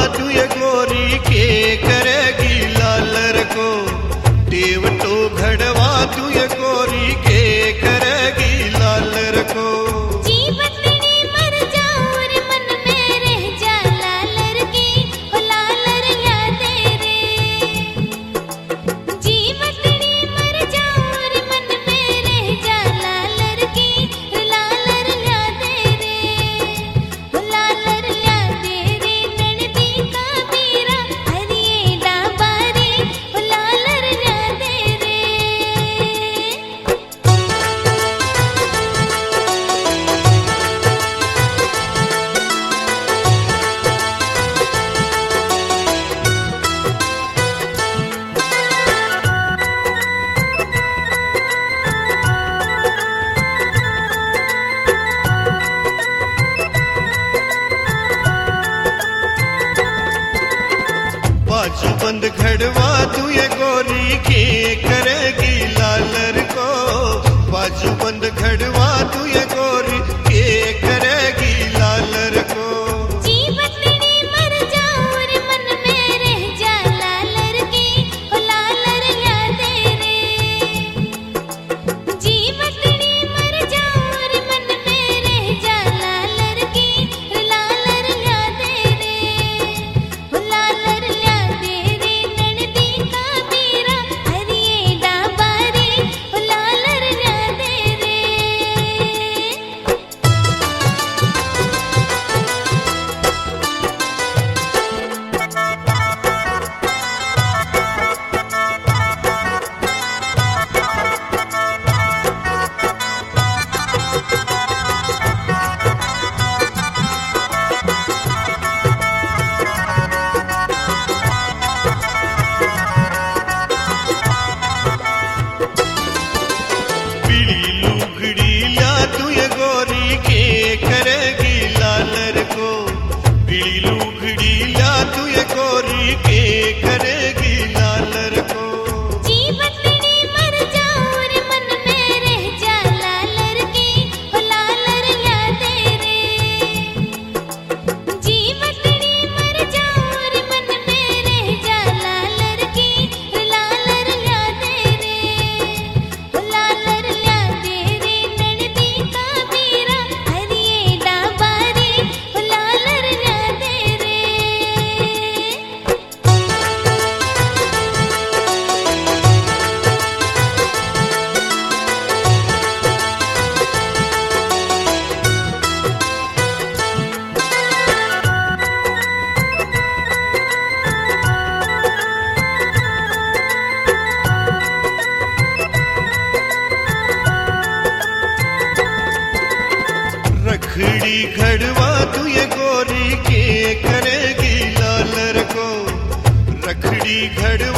तू ये गोरी के करेगी लालर को, टेवटो घड़वा तू ये गोरी के करेगी लालर को। जीवतनी मर जाऊं रे मन में रह जा लालर की, ओ लालर यादें रे। जीवतनी मर जाऊं रे मन में रह जा लालर की, ओ लालर यादें रे। ओ लालर यादें रे ननदी का मेरा हरिये डाबारी, ओ लालर यादें रे। बाजू बंद घड़वा तू ये गोरी के करेगी लालर को, बाजू बंद घड़वा तू ये गोरी के करेगी लालर को। जीवतनी मर जाऊं रे मन में रह जा लालर की, ओ लालर यादें रे। जीवतनी मर जाऊं रे मन में रह जा लालर की, ओ लालर यादें रे। ओ लालर यादें रे ननदी का मेरा हरिये डाबारी, ओ लालर यादें रे। पीली लुगड़ी ला तू ये गोरी के करेगी लालर को, पीली लुगड़ी ला तू ये गोरी के करेगी लालर को। जीवतनी मर जाऊं रे मन में रह जा लालर की, ओ लालर यादें रे। जीवतनी मर जाऊं रे मन में रह जा लालर की, ओ लालर यादें रे। ओ लालर यादें रे ननदी का मेरा हरिये डाबारी, ओ लालर यादें रे। रखड़ी घड़वा तू ये गोरी के करेगी लालर को, रखड़ी घड़वा